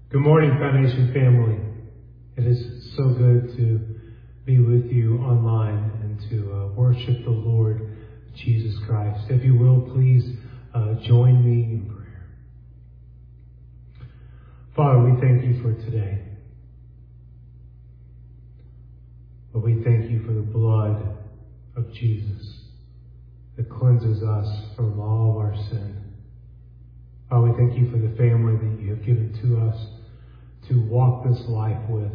Good morning, Foundation family. It is so good to be with you online and to worship the Lord Jesus Christ. If you will, please join me in prayer. Father, we thank you for today. But we thank you for the blood of Jesus that cleanses us from all of our sin. Father, we thank you for the family that you have given to us to walk this life with.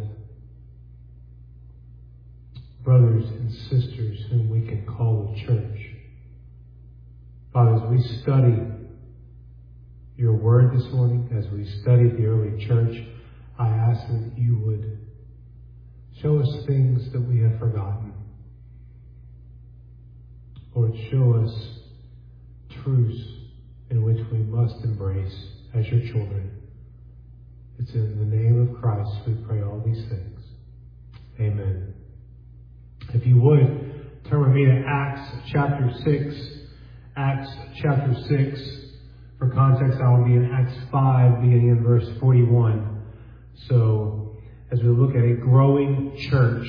Brothers and sisters whom we can call the church. Father, as we study your word this morning, as we study the early church, I ask that you would show us things that we have forgotten. Lord, show us truths in which we must embrace as your children. It's in the name of Christ we pray all these things. Amen. If you would, turn with me to Acts chapter 6. Acts chapter 6. For context, I will be in Acts 5, beginning in verse 41. So, as we look at a growing church,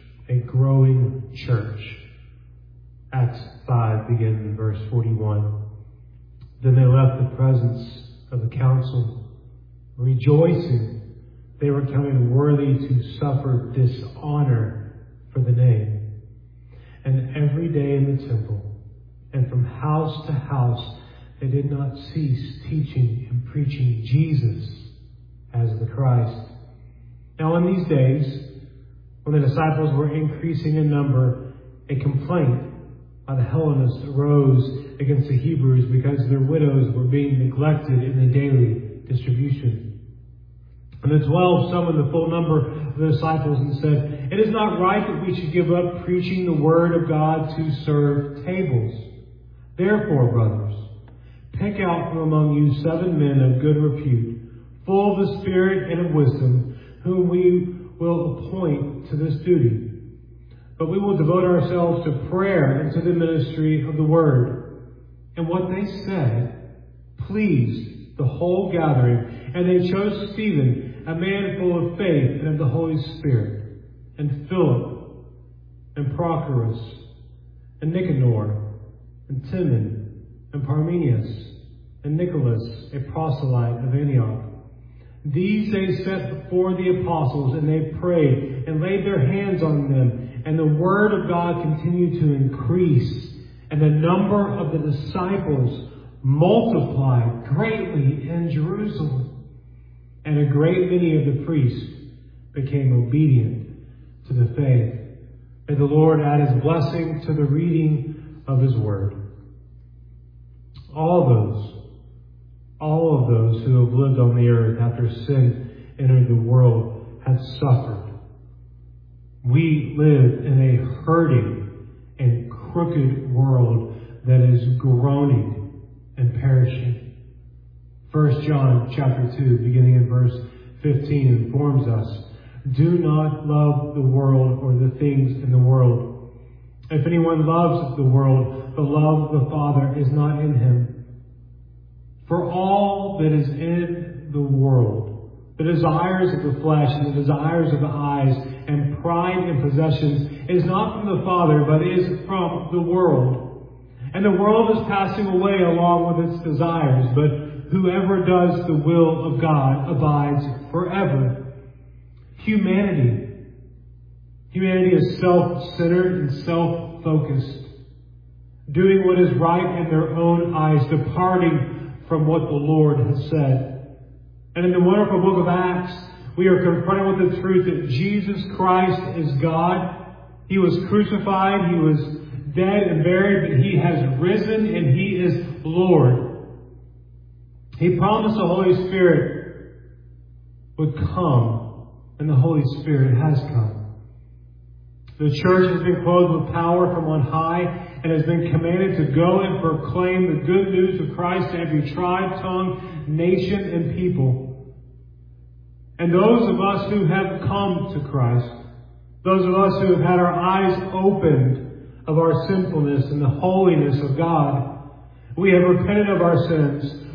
Acts 5, beginning in verse 41. Then they left the presence of the council, rejoicing they were counted worthy to suffer dishonor for the name. And every day in the temple, and from house to house, they did not cease teaching and preaching Jesus as the Christ. Now in these days, when the disciples were increasing in number, a complaint by the Hellenists arose against the Hebrews because their widows were being neglected in the daily distribution. And the 12 summoned the full number of the disciples and said, "It is not right that we should give up preaching the word of God to serve tables. Therefore, brothers, pick out from among you 7 men of good repute, full of the Spirit and of wisdom, whom we will appoint to this duty. But we will devote ourselves to prayer and to the ministry of the word." And what they said pleased the whole gathering. And they chose Stephen, a man full of faith and of the Holy Spirit, and Philip, and Prochorus, and Nicanor, and Timon, and Parmenius, and Nicholas, a proselyte of Antioch. These they set before the apostles, and they prayed and laid their hands on them. And the word of God continued to increase, and the number of the disciples multiplied greatly in Jerusalem. And a great many of the priests became obedient to the faith. May the Lord add his blessing to the reading of his word. All of those who have lived on the earth after sin entered the world have suffered. We live in a hurting and crooked world that is groaning and perishing. 1 John chapter 2, beginning in verse 15, informs us, "Do not love the world or the things in the world. If anyone loves the world, the love of the Father is not in him. For all that is in the world, the desires of the flesh and the desires of the eyes and pride in possessions, is not from the Father, but is from the world. And the world is passing away along with its desires, but whoever does the will of God abides forever." Humanity is self-centered and self-focused, doing what is right in their own eyes, departing from what the Lord has said. And in the wonderful book of Acts, we are confronted with the truth that Jesus Christ is God. He was crucified, he was dead and buried, but he has risen and he is Lord. He promised the Holy Spirit would come, and the Holy Spirit has come. The church has been clothed with power from on high and has been commanded to go and proclaim the good news of Christ to every tribe, tongue, nation, and people. And those of us who have come to Christ, those of us who have had our eyes opened of our sinfulness and the holiness of God, we have repented of our sins,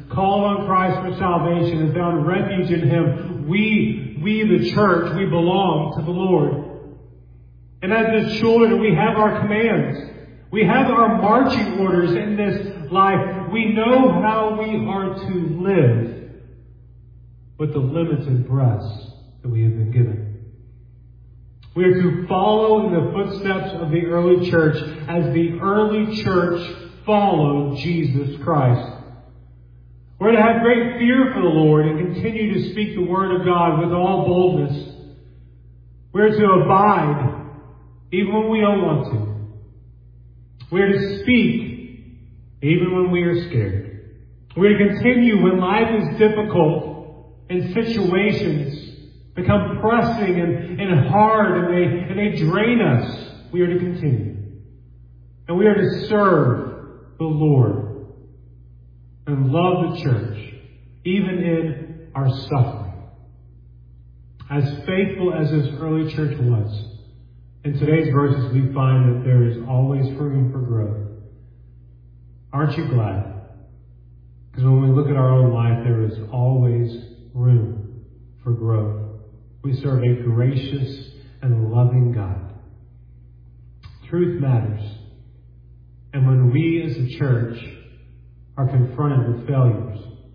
called on Christ for salvation and found refuge in Him, we the church, we belong to the Lord. And as His children, we have our commands. We have our marching orders in this life. We know how we are to live with the limited breaths that we have been given. We are to follow in the footsteps of the early church as the early church followed Jesus Christ. We're to have great fear for the Lord and continue to speak the Word of God with all boldness. We're to abide even when we don't want to. We're to speak even when we are scared. We're to continue when life is difficult and situations become pressing and hard and they drain us. We are to continue. And we are to serve the Lord and love the church, even in our suffering. As faithful as this early church was, in today's verses we find that there is always room for growth. Aren't you glad? Because when we look at our own life, there is always room for growth. We serve a gracious and loving God. Truth matters. And when we as a church are confronted with failures,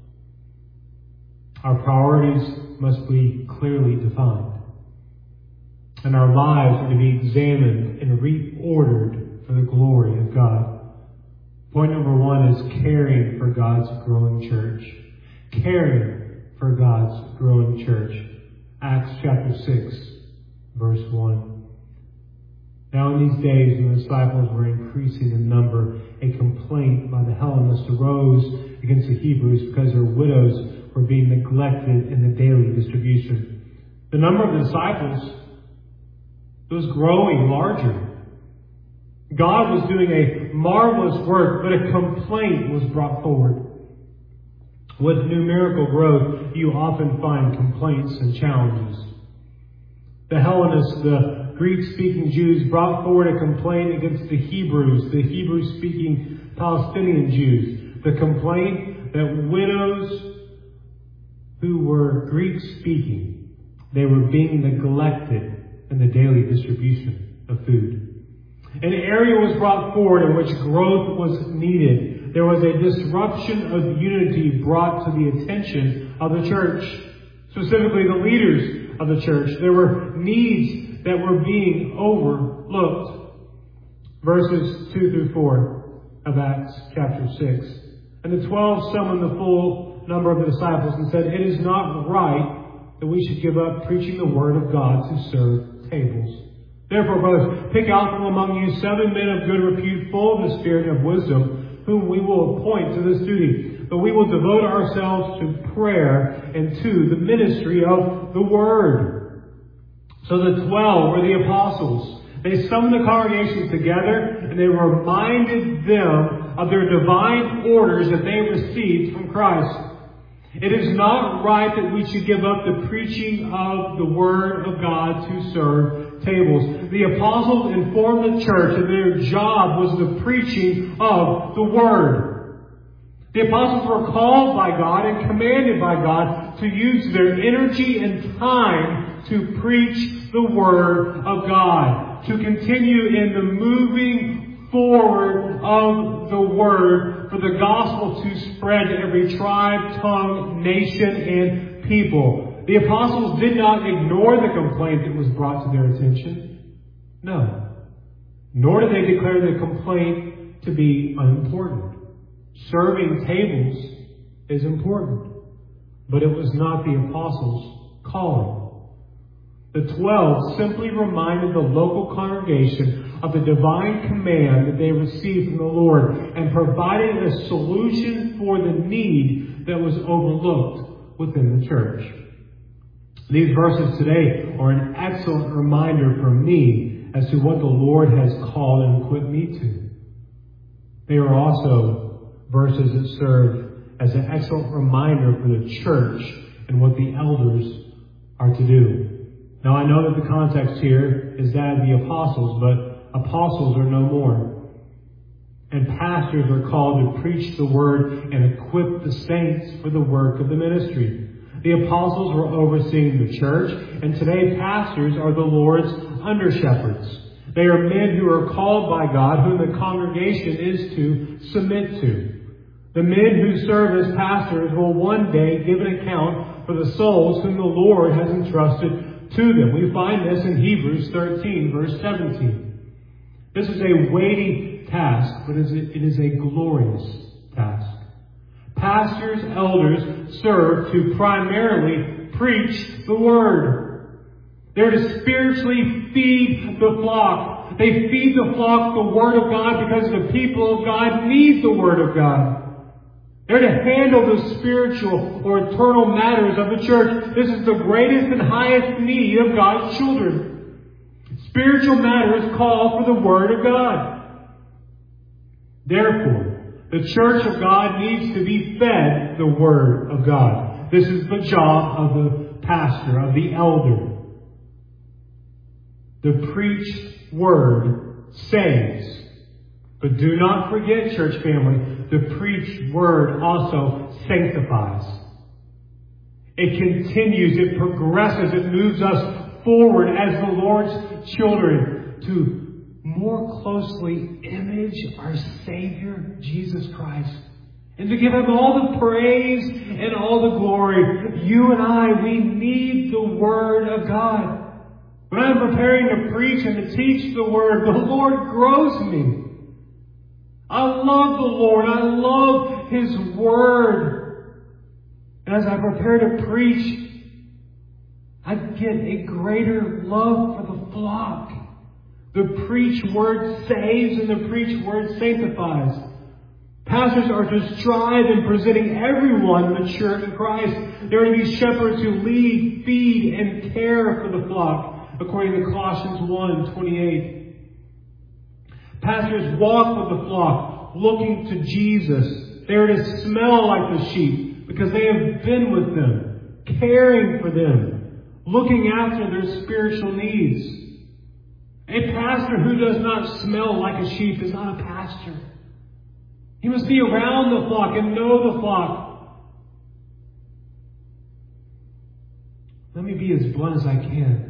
our priorities must be clearly defined. And our lives are to be examined and reordered for the glory of God. Point number 1 is caring for God's growing church. Caring for God's growing church. Acts chapter 6, verse 1. Now in these days, when the disciples were increasing in number, a complaint by the Hellenists arose against the Hebrews because their widows were being neglected in the daily distribution. The number of the disciples was growing larger. God was doing a marvelous work, but a complaint was brought forward. With numerical growth, you often find complaints and challenges. The Hellenists, the Greek-speaking Jews, brought forward a complaint against the Hebrews, the Hebrew-speaking Palestinian Jews. The complaint that widows who were Greek-speaking, they were being neglected in the daily distribution of food. An area was brought forward in which growth was needed. There was a disruption of unity brought to the attention of the church, specifically the leaders of the church. There were needs that were being overlooked. Verses 2 through 4 of Acts chapter 6. And the 12 summoned the full number of the disciples and said, "It is not right that we should give up preaching the word of God to serve tables. Therefore, brothers, pick out from among you 7 men of good repute, full of the spirit and of wisdom, whom we will appoint to this duty. But we will devote ourselves to prayer and to the ministry of the word." So the 12 were the apostles. They summoned the congregation together and they reminded them of their divine orders that they received from Christ. It is not right that we should give up the preaching of the Word of God to serve tables. The apostles informed the church that their job was the preaching of the Word. The apostles were called by God and commanded by God to use their energy and time to preach the Word of God, to continue in the moving forward of the Word, for the gospel to spread to every tribe, tongue, nation, and people. The apostles did not ignore the complaint that was brought to their attention. No. Nor did they declare the complaint to be unimportant. Serving tables is important, but it was not the apostles' calling. The 12 simply reminded the local congregation of the divine command that they received from the Lord and provided a solution for the need that was overlooked within the church. These verses today are an excellent reminder for me as to what the Lord has called and equipped me to. They are also verses that serve as an excellent reminder for the church and what the elders are to do. Now, I know that the context here is that of the apostles, but apostles are no more. And pastors are called to preach the word and equip the saints for the work of the ministry. The apostles were overseeing the church, and today pastors are the Lord's under-shepherds. They are men who are called by God, whom the congregation is to submit to. The men who serve as pastors will one day give an account for the souls whom the Lord has entrusted to them. We find this in Hebrews 13, verse 17. This is a weighty task, but it is a glorious task. Pastors, elders serve to primarily preach the Word. They're to spiritually feed the flock. They feed the flock the Word of God because the people of God need the Word of God. They're to handle the spiritual or eternal matters of the church. This is the greatest and highest need of God's children. Spiritual matters call for the Word of God. Therefore, the church of God needs to be fed the Word of God. This is the job of the pastor, of the elder. The preached Word saves. But do not forget, church family, the preached Word also sanctifies. It continues, it progresses, it moves us forward as the Lord's children to more closely image our Savior, Jesus Christ. And to give Him all the praise and all the glory. You and I, we need the Word of God. When I'm preparing to preach and to teach the Word, the Lord grows me. I love the Lord. I love His Word. And as I prepare to preach, I get a greater love for the flock. The preached Word saves and the preached Word sanctifies. Pastors are to strive in presenting everyone mature in Christ. They are to be shepherds who lead, feed, and care for the flock, according to Colossians 1:28. Pastors walk with the flock, looking to Jesus. They are to smell like the sheep because they have been with them, caring for them, looking after their spiritual needs. A pastor who does not smell like a sheep is not a pastor. He must be around the flock and know the flock. Let me be as blunt as I can.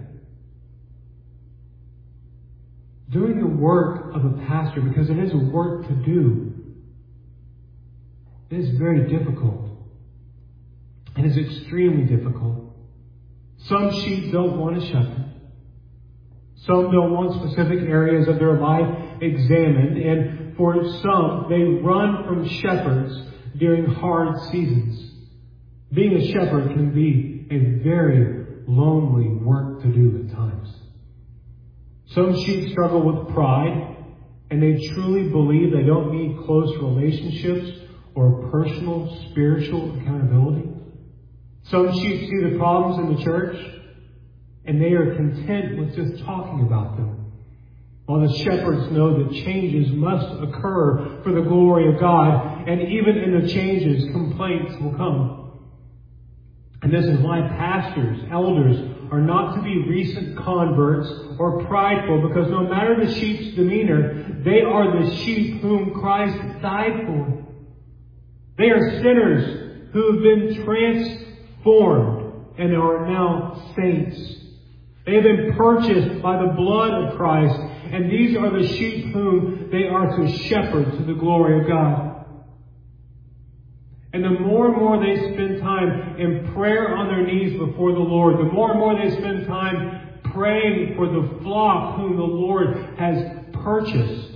Doing the work of a pastor, because it is a work to do, it is very difficult. It is extremely difficult. Some sheep don't want a shepherd. Some don't want specific areas of their life examined. And for some, they run from shepherds during hard seasons. Being a shepherd can be a very lonely work to do at times. Some sheep struggle with pride, and they truly believe they don't need close relationships or personal spiritual accountability. Some sheep see the problems in the church, and they are content with just talking about them. While the shepherds know that changes must occur for the glory of God, and even in the changes, complaints will come. And this is why pastors, elders, are not to be recent converts or prideful, because no matter the sheep's demeanor, they are the sheep whom Christ died for. They are sinners who have been transformed and are now saints. They have been purchased by the blood of Christ, and these are the sheep whom they are to shepherd to the glory of God. And the more and more they spend time in prayer on their knees before the Lord, the more and more they spend time praying for the flock whom the Lord has purchased,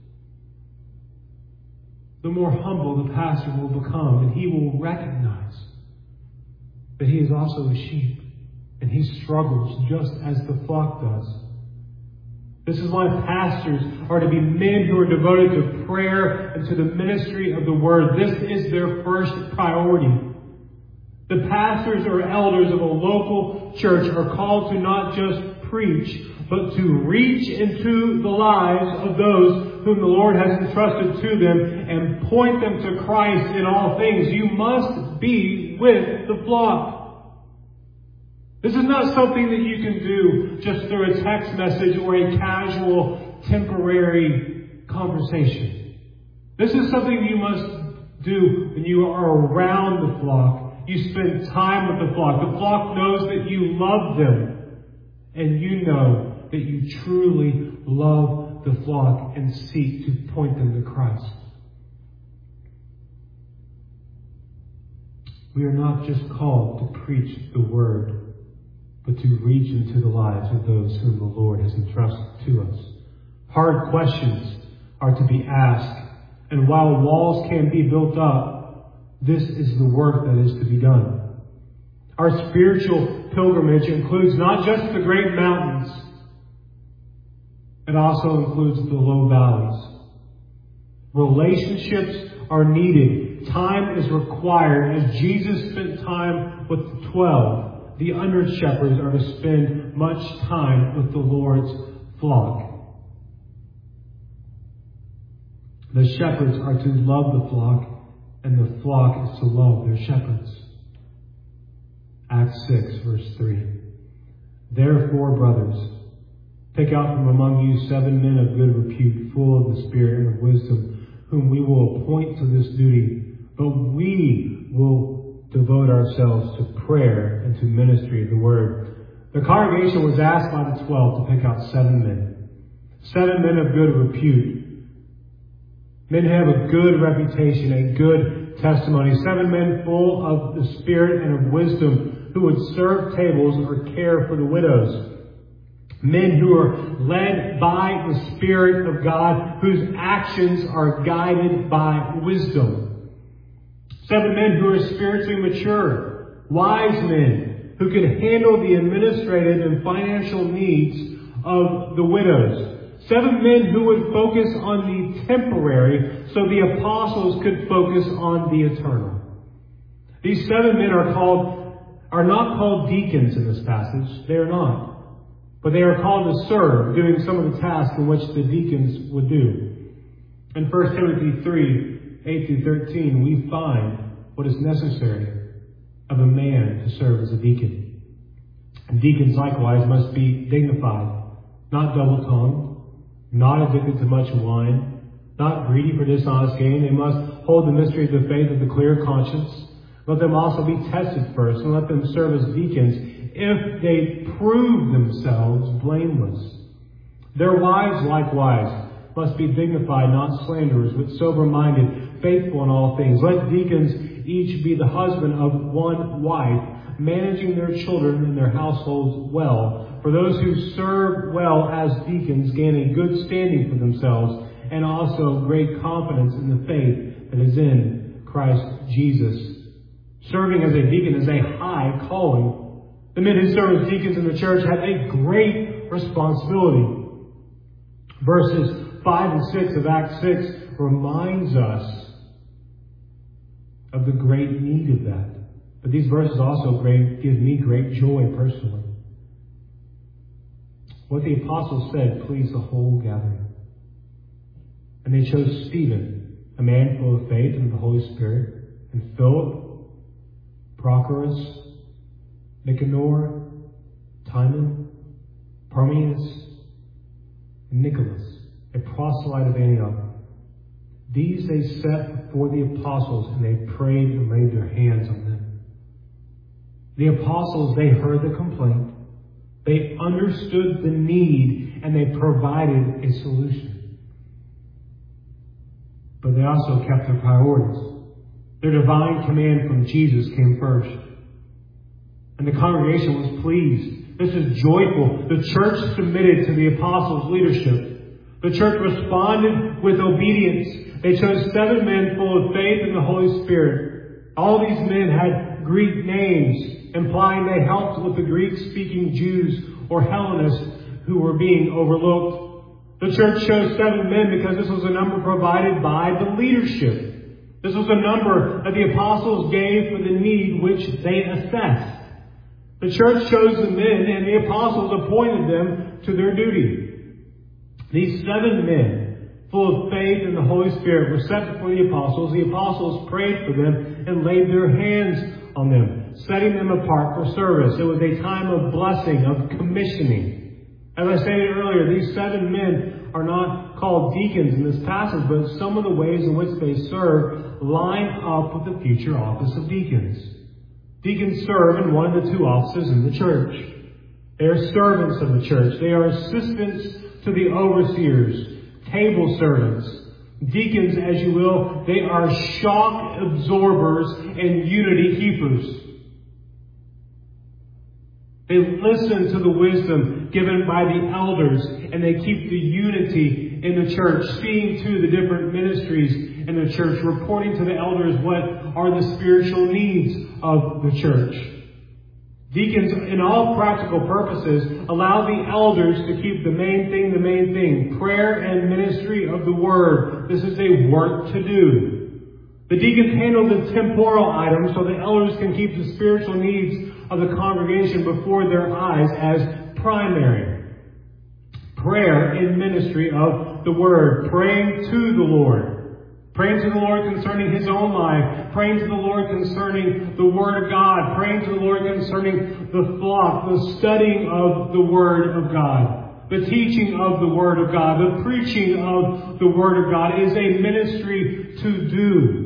the more humble the pastor will become, and he will recognize that he is also a sheep, and he struggles just as the flock does. This is why pastors are to be men who are devoted to prayer and to the ministry of the Word. This is their first priority. The pastors or elders of a local church are called to not just preach, but to reach into the lives of those whom the Lord has entrusted to them and point them to Christ in all things. You must be with the flock. This is not something that you can do just through a text message or a casual, temporary conversation. This is something you must do when you are around the flock. You spend time with the flock. The flock knows that you love them. And you know that you truly love the flock and seek to point them to Christ. We are not just called to preach the word, but to reach into the lives of those whom the Lord has entrusted to us. Hard questions are to be asked. And while walls can be built up, this is the work that is to be done. Our spiritual pilgrimage includes not just the great mountains, it also includes the low valleys. Relationships are needed. Time is required. As Jesus spent time with the 12, the under-shepherds are to spend much time with the Lord's flock. The shepherds are to love the flock, and the flock is to love their shepherds. Acts 6, verse 3. Therefore, brothers, pick out from among you 7 men of good repute, full of the Spirit and of wisdom, whom we will appoint to this duty. But we will devote ourselves to prayer and to ministry of the word. The congregation was asked by the 12 to pick out 7 men. 7 men of good repute. Men who have a good reputation, a good testimony. 7 men full of the Spirit and of wisdom, who would serve tables or care for the widows. Men who are led by the Spirit of God, whose actions are guided by wisdom. 7 men who are spiritually mature, wise men who can handle the administrative and financial needs of the widows. 7 men who would focus on the temporary so the apostles could focus on the eternal. These 7 men are not called deacons in this passage. They are not. But they are called to serve, doing some of the tasks in which the deacons would do. In 1 Timothy 3, 8 through 13, we find what is necessary of a man to serve as a deacon. And deacons likewise must be dignified, not double-tongued, not addicted to much wine, not greedy for dishonest gain. They must hold the mystery of the faith with a clear conscience. Let them also be tested first, and let them serve as deacons if they prove themselves blameless. Their wives likewise must be dignified, not slanderers, but sober-minded, faithful in all things. Let deacons each be the husband of one wife, managing their children and their households well. For those who serve well as deacons gain a good standing for themselves, and also great confidence in the faith that is in Christ Jesus. Serving as a deacon is a high calling. The men who serve as deacons in the church have a great responsibility. Verses 5 and 6 of Acts 6 reminds us of the great need of that. But these verses also give me great joy personally. What the apostles said pleased the whole gathering. And they chose Stephen, a man full of faith and of the Holy Spirit, and Philip, Prochorus, Nicanor, Timon, Parmenas, and Nicholas, a proselyte of Antioch. These they set before the apostles, and they prayed and laid their hands on them. The apostles, they heard the complaint, they understood the need, and they provided a solution. But they also kept their priorities. Their divine command from Jesus came first. And the congregation was pleased. This is joyful. The church submitted to the apostles' leadership. The church responded with obedience. They chose 7 men full of faith in the Holy Spirit. All these men had Greek names, implying they helped with the Greek-speaking Jews or Hellenists who were being overlooked. The church chose 7 men because this was a number provided by the leadership. This was a number that the apostles gave for the need which they assessed. The church chose the men, and the apostles appointed them to their duty. These 7 men, full of faith in the Holy Spirit, were set before the apostles. The apostles prayed for them and laid their hands on them, setting them apart for service. It was a time of blessing, of commissioning. As I stated earlier, these 7 men are not called deacons in this passage, but some of the ways in which they serve line up with the future office of deacons. Deacons serve in one of the 2 offices in the church. They are servants of the church. They are assistants to the overseers, table servants. Deacons, as you will, they are shock absorbers and unity keepers. They listen to the wisdom given by the elders, and they keep the unity in the church, seeing to the different ministries in the church, reporting to the elders what are the spiritual needs of the church. Deacons, in all practical purposes, allow the elders to keep the main thing, prayer and ministry of the Word. This is a work to do. The deacons handle the temporal items so the elders can keep the spiritual needs of the congregation before their eyes as primary. Prayer and ministry of the Word. Praying to the Lord. Praying to the Lord concerning His own life. Praying to the Lord concerning the Word of God. Praying to the Lord concerning the flock. The studying of the Word of God. The teaching of the Word of God. The preaching of the Word of God is a ministry to do.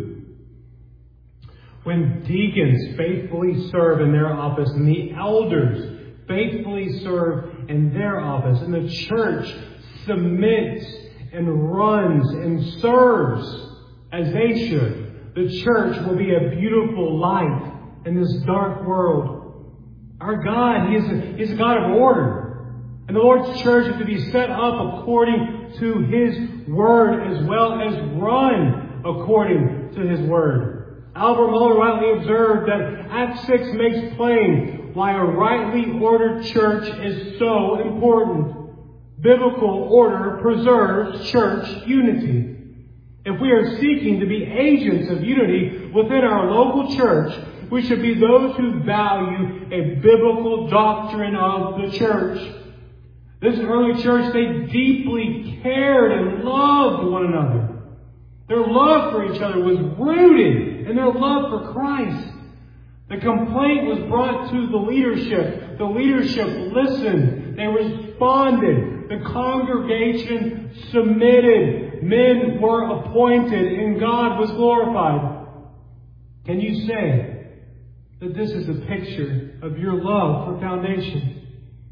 When deacons faithfully serve in their office and the elders faithfully serve in their office and the church submits and runs and serves as they should, the church will be a beautiful light in this dark world. Our God, He is a God of order. And the Lord's church is to be set up according to His Word as well as run according to His Word. Albert Muller rightly observed that Acts 6 makes plain why a rightly ordered church is so important. Biblical order preserves church unity. If we are seeking to be agents of unity within our local church, we should be those who value a biblical doctrine of the church. This early church, they deeply cared and loved one another. Their love for each other was rooted in their love for Christ. The complaint was brought to the leadership. The leadership listened. They responded. The congregation submitted. Men were appointed and God was glorified. Can you say that this is a picture of your love for Foundation?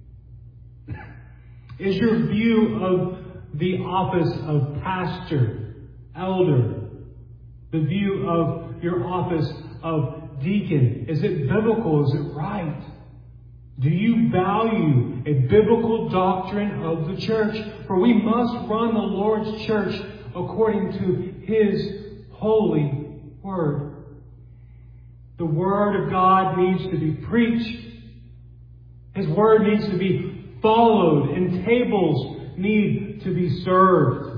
Is your view of the office of pastor, elder, the view of your office of deacon, is it biblical? Is it right? Do you value a biblical doctrine of the church? For we must run the Lord's church according to His holy Word. The Word of God needs to be preached. His Word needs to be followed, and tables need to be served.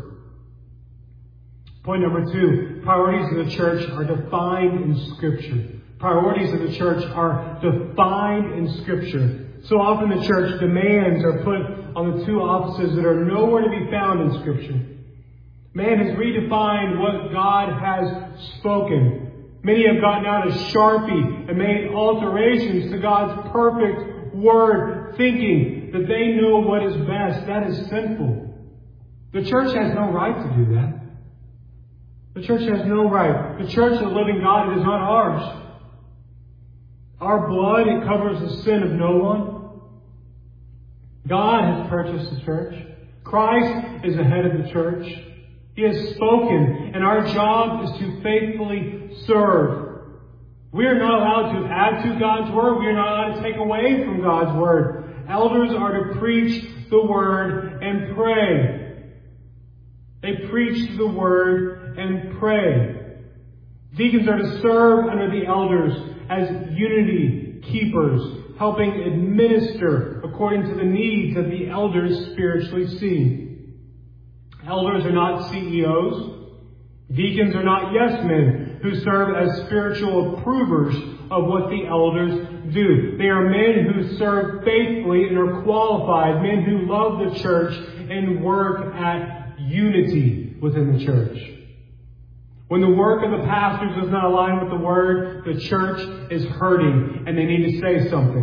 Point number 2, priorities of the church are defined in Scripture. Priorities of the church are defined in Scripture. So often the church demands are put on the 2 offices that are nowhere to be found in Scripture. Man has redefined what God has spoken. Many have gotten out a Sharpie and made alterations to God's perfect Word, thinking that they know what is best. That is sinful. The church has no right to do that. The church has no right. The church of the living God is not ours. Our blood, it covers the sin of no one. God has purchased the church. Christ is the head of the church. He has spoken, and our job is to faithfully serve. We are not allowed to add to God's Word. We are not allowed to take away from God's Word. Elders are to preach the Word and pray. They preach the Word and pray. Deacons are to serve under the elders as unity keepers, helping administer according to the needs that the elders spiritually see. Elders are not CEOs. Deacons are not yes men who serve as spiritual approvers of what the elders do. They are men who serve faithfully and are qualified, men who love the church and work at unity within the church. When the work of the pastors does not align with the Word, the church is hurting and they need to say something.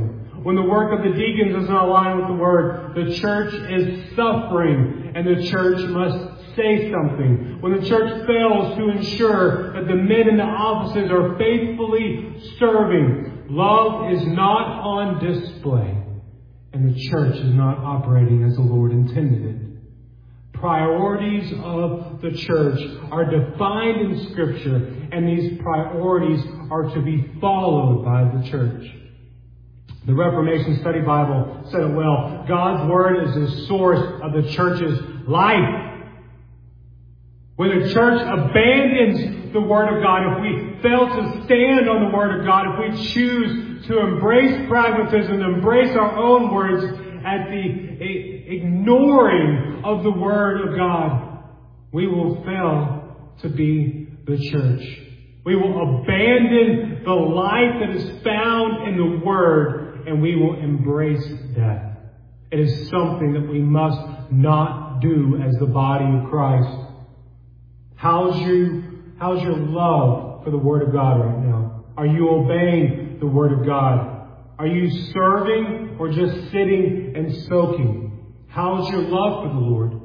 When the work of the deacons does not align with the Word, the church is suffering, and the church must say something. When the church fails to ensure that the men in the offices are faithfully serving, love is not on display, and the church is not operating as the Lord intended it. Priorities of the church are defined in Scripture, and these priorities are to be followed by the church. The Reformation Study Bible said it well. God's Word is the source of the church's life. When the church abandons the Word of God, if we fail to stand on the Word of God, if we choose to embrace pragmatism, embrace our own words at the ignoring of the Word of God, we will fail to be the church. We will abandon the life that is found in the Word, and we will embrace death. It is something that we must not do as the body of Christ. How's your love for the Word of God right now? Are you obeying the Word of God? Are you serving or just sitting and soaking? How's your love for the Lord?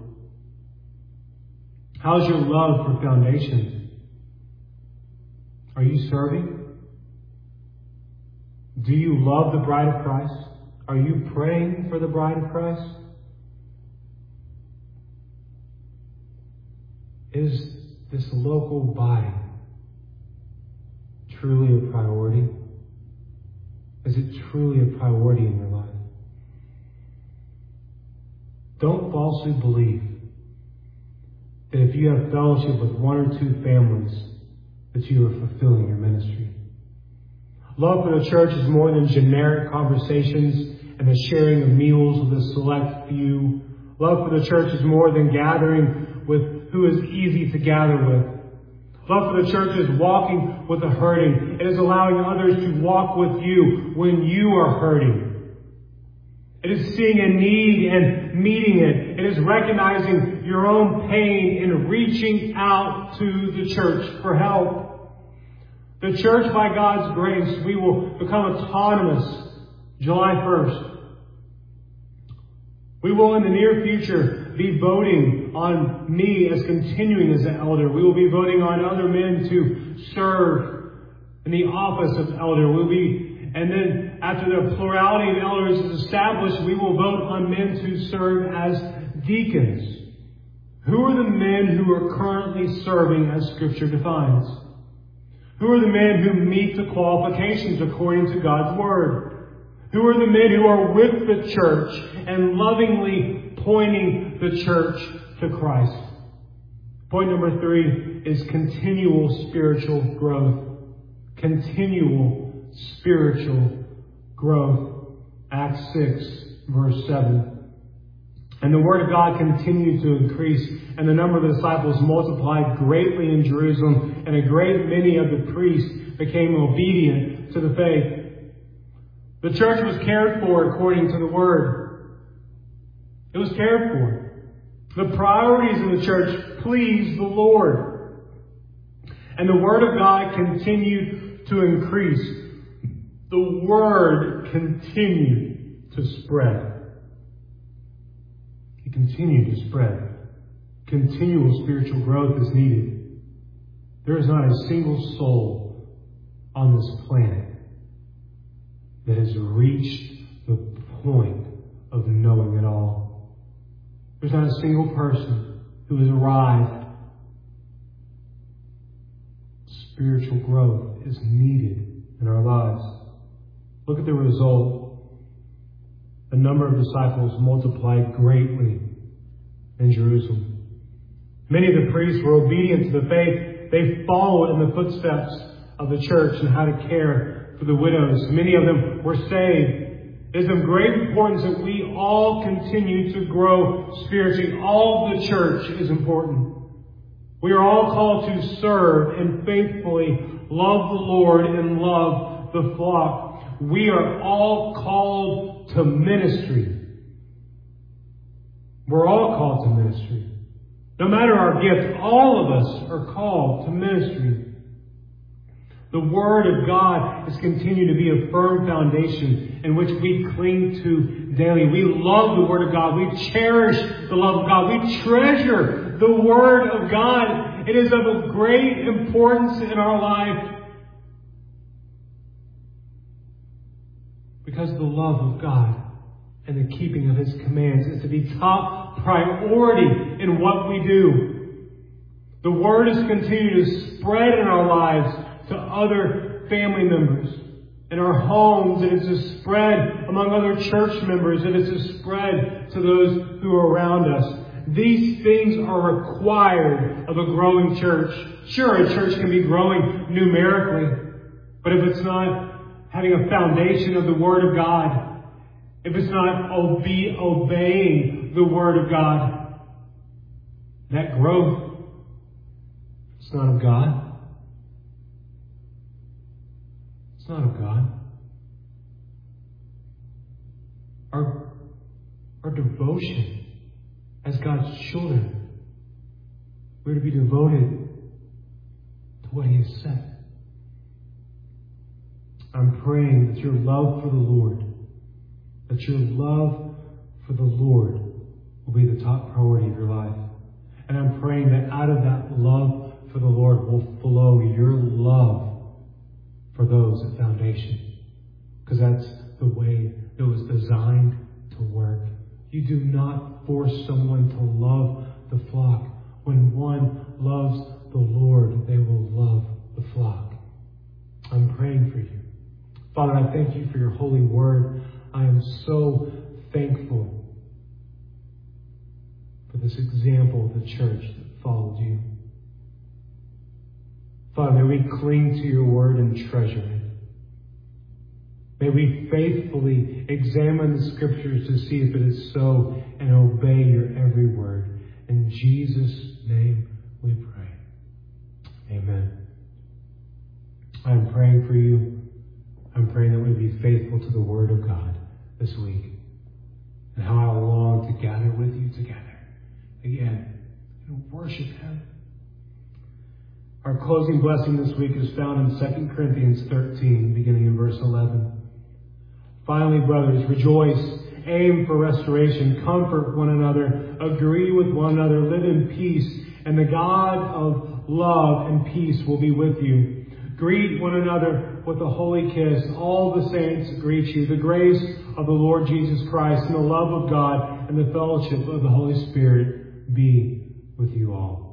How's your love for Foundation? Are you serving? Do you love the bride of Christ? Are you praying for the bride of Christ? Is this local body truly a priority? Is it truly a priority in your life? Don't falsely believe that if you have fellowship with one or two families, that you are fulfilling your ministry. Love for the church is more than generic conversations and the sharing of meals with a select few. Love for the church is more than gathering with who is easy to gather with. Love for the church is walking with the hurting. It is allowing others to walk with you when you are hurting. It is seeing a need and meeting it. It is recognizing your own pain and reaching out to the church for help. The church, by God's grace, we will become autonomous July 1st. We will in the near future be voting on me as continuing as an elder. We will be voting on other men to serve in the office of elder. And then after the plurality of elders is established, we will vote on men to serve as deacons. Who are the men who are currently serving as Scripture defines? Who are the men who meet the qualifications according to God's Word? Who are the men who are with the church and lovingly pointing the church to Christ? Point number 3 is continual spiritual growth. Continual spiritual growth. Acts 6, verse 7. And the Word of God continued to increase, and the number of the disciples multiplied greatly in Jerusalem, and a great many of the priests became obedient to the faith. The church was cared for according to the Word. It was cared for. The priorities of the church pleased the Lord. And the Word of God continued to increase. The Word continued to spread. It continued to spread. Continual spiritual growth is needed. There is not a single soul on this planet that has reached the point of knowing it all. There's not a single person who has arrived. Spiritual growth is needed in our lives. Look at the result. The number of disciples multiplied greatly in Jerusalem. Many of the priests were obedient to the faith. They followed in the footsteps of the church and how to care for the widows. Many of them were saved. It is of great importance that we all continue to grow spiritually. All of the church is important. We are all called to serve and faithfully love the Lord and love the flock. We are all called to ministry. We're all called to ministry. No matter our gift, all of us are called to ministry. The Word of God is continuing to be a firm foundation in which we cling to daily. We love the Word of God. We cherish the love of God. We treasure the Word of God. It is of a great importance in our life because the love of God and the keeping of His commands is to be top priority in what we do. The Word is continuing to spread in our lives to other family members, in our homes. It is to spread among other church members. It is to spread to those who are around us. These things are required of a growing church. Sure, a church can be growing numerically, but if it's not having a foundation of the Word of God, if it's not obeying the Word of God, that growth is not of God. It's not of God. Our devotion as God's children, we're to be devoted to what He has said. I'm praying that your love for the Lord, will be the top priority of your life. And I'm praying that out of that love for the Lord will flow your love for those at Foundation. Because that's the way it was designed to work. You do not force someone to love the flock. When one loves the Lord, they will love the flock. I'm praying for you. Father, I thank you for your holy word. I am so thankful for this example of the church that followed you. Father, may we cling to your word and treasure it. May we faithfully examine the scriptures to see if it is so and obey your every word. In Jesus' name we pray. Amen. I'm praying for you. I'm praying that we be faithful to the word of God this week. And how I long to gather with you together again and worship Him. Our closing blessing this week is found in 2 Corinthians 13, beginning in verse 11. Finally, brothers, rejoice, aim for restoration, comfort one another, agree with one another, live in peace, and the God of love and peace will be with you. Greet one another with a holy kiss. All the saints greet you. The grace of the Lord Jesus Christ and the love of God and the fellowship of the Holy Spirit be with you all.